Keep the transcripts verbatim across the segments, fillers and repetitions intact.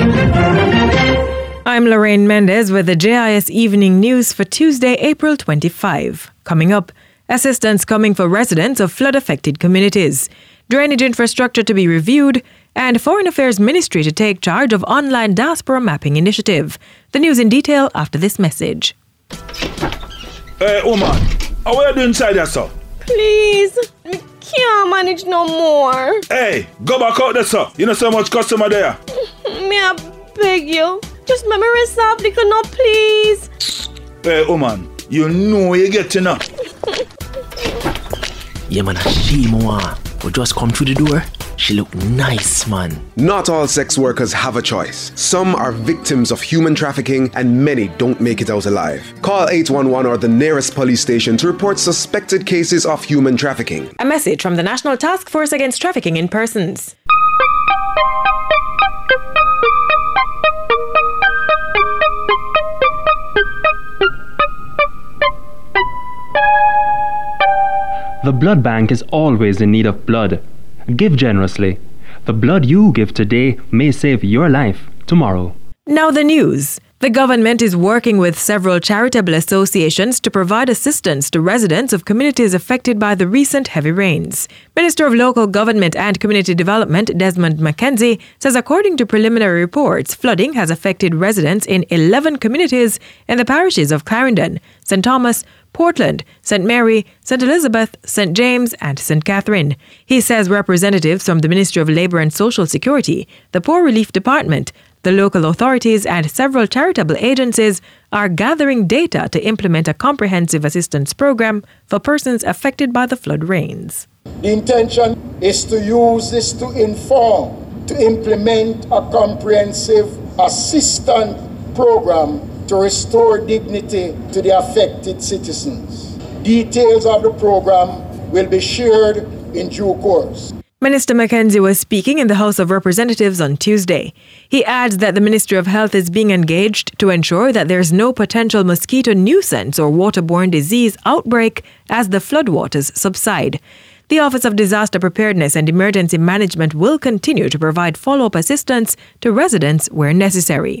I'm Lorraine Mendez with the J I S Evening News for Tuesday, April twenty-fifth. Coming up, assistance coming for residents of flood-affected communities, drainage infrastructure to be reviewed, and Foreign Affairs Ministry to take charge of online diaspora mapping initiative. The news in detail after this message. Hey, woman, how are you doing inside there, sir? Please, I can't manage no more. Hey, go back out there, sir. You know so much customer there. May I beg you? Just let me resolve the no, please. Hey, woman, you know you get to know. Yeah, man, she more. We just come through the door. She look nice, man. Not all sex workers have a choice. Some are victims of human trafficking and many don't make it out alive. Call eight one one or the nearest police station to report suspected cases of human trafficking. A message from the National Task Force Against Trafficking in Persons. The blood bank is always in need of blood. Give generously. The blood you give today may save your life tomorrow. Now the news. The government is working with several charitable associations to provide assistance to residents of communities affected by the recent heavy rains. Minister of Local Government and Community Development Desmond McKenzie says according to preliminary reports, flooding has affected residents in eleven communities in the parishes of Clarendon, Saint Thomas, Portland, Saint Mary, Saint Elizabeth, Saint James, and Saint Catherine. He says representatives from the Ministry of Labour and Social Security, the Poor Relief Department, the local authorities, and several charitable agencies are gathering data to implement a comprehensive assistance program for persons affected by the flood rains. The intention is to use this to inform, to implement a comprehensive assistance program to restore dignity to the affected citizens. Details of the program will be shared in due course. Minister McKenzie was speaking in the House of Representatives on Tuesday. He adds that the Ministry of Health is being engaged to ensure that there is no potential mosquito nuisance or waterborne disease outbreak as the floodwaters subside. The Office of Disaster Preparedness and Emergency Management will continue to provide follow-up assistance to residents where necessary.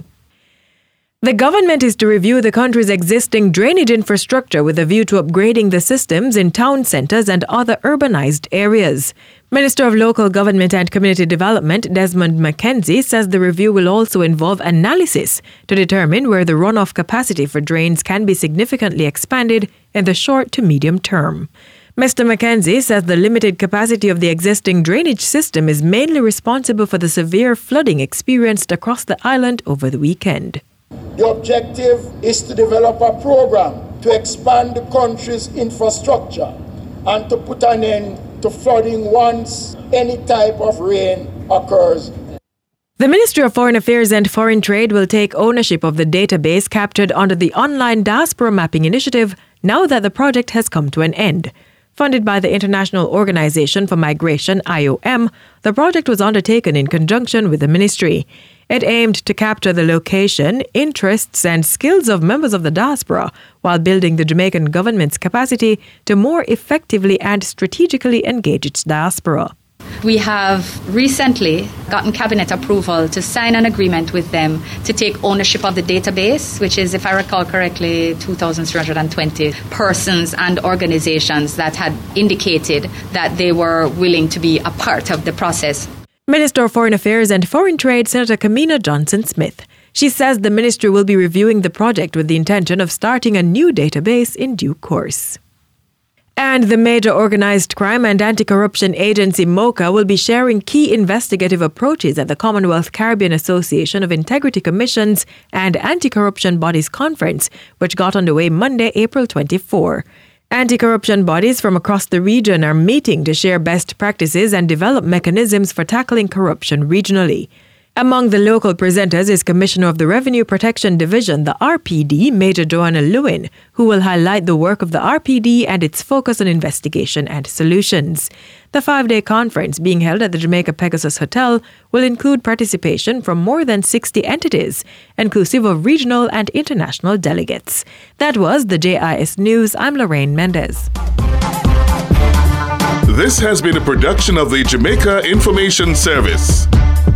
The government is to review the country's existing drainage infrastructure with a view to upgrading the systems in town centres and other urbanized areas. Minister of Local Government and Community Development Desmond McKenzie says the review will also involve analysis to determine where the runoff capacity for drains can be significantly expanded in the short to medium term. Mister McKenzie says the limited capacity of the existing drainage system is mainly responsible for the severe flooding experienced across the island over the weekend. The objective is to develop a program to expand the country's infrastructure and to put an end to flooding once any type of rain occurs. The Ministry of Foreign Affairs and Foreign Trade will take ownership of the database captured under the Online Diaspora Mapping Initiative now that the project has come to an end. Funded by the International Organization for Migration, I O M, the project was undertaken in conjunction with the ministry. It aimed to capture the location, interests, and skills of members of the diaspora while building the Jamaican government's capacity to more effectively and strategically engage its diaspora. We have recently gotten cabinet approval to sign an agreement with them to take ownership of the database, which is, if I recall correctly, two thousand three hundred twenty persons and organizations that had indicated that they were willing to be a part of the process. Minister of Foreign Affairs and Foreign Trade, Senator Kamina Johnson-Smith. She says the ministry will be reviewing the project with the intention of starting a new database in due course. And the major organized crime and anti-corruption agency MOCA will be sharing key investigative approaches at the Commonwealth Caribbean Association of Integrity Commissions and Anti-Corruption Bodies Conference, which got underway Monday, April twenty-fourth. Anti-corruption bodies from across the region are meeting to share best practices and develop mechanisms for tackling corruption regionally. Among the local presenters is Commissioner of the Revenue Protection Division, the R P D, Major Joanna Lewin, who will highlight the work of the R P D and its focus on investigation and solutions. The five-day conference, being held at the Jamaica Pegasus Hotel, will include participation from more than sixty entities, inclusive of regional and international delegates. That was the J I S News. I'm Lorraine Mendez. This has been a production of the Jamaica Information Service.